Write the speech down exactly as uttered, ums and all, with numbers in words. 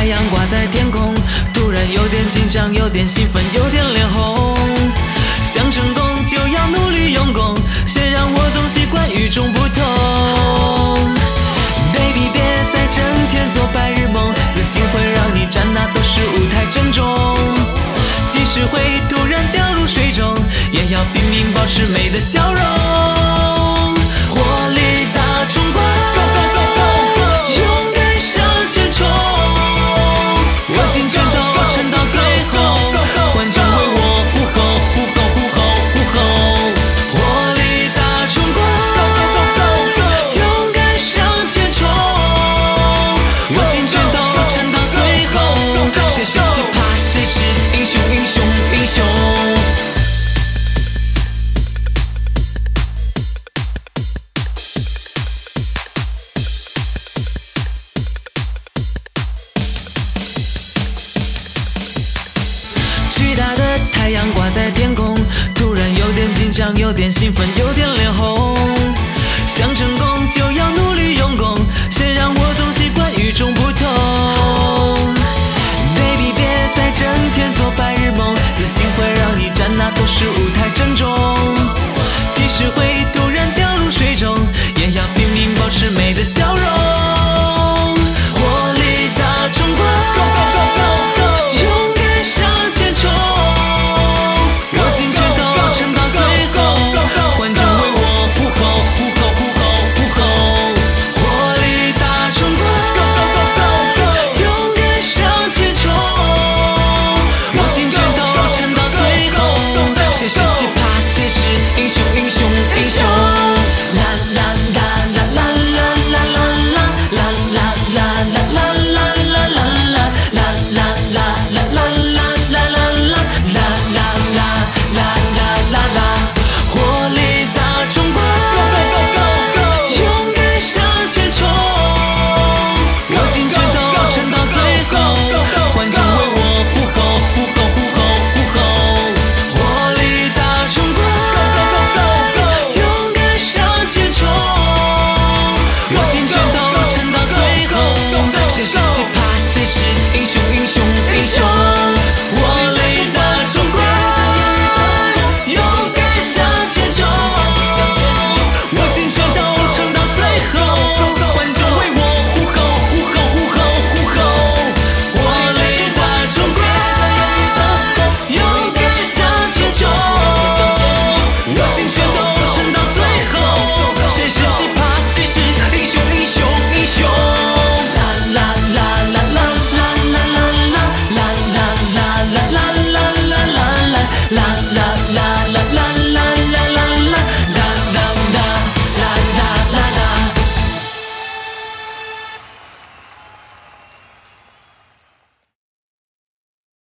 阳挂在天空，突然有点紧张，有点兴奋，有点脸红。想成功就要努力用功，谁让我总习惯与众不同。Baby 别再整天做白日梦，自信会让你站那都是舞台珍重。即使会突然掉入水中，也要拼命保持美的笑容。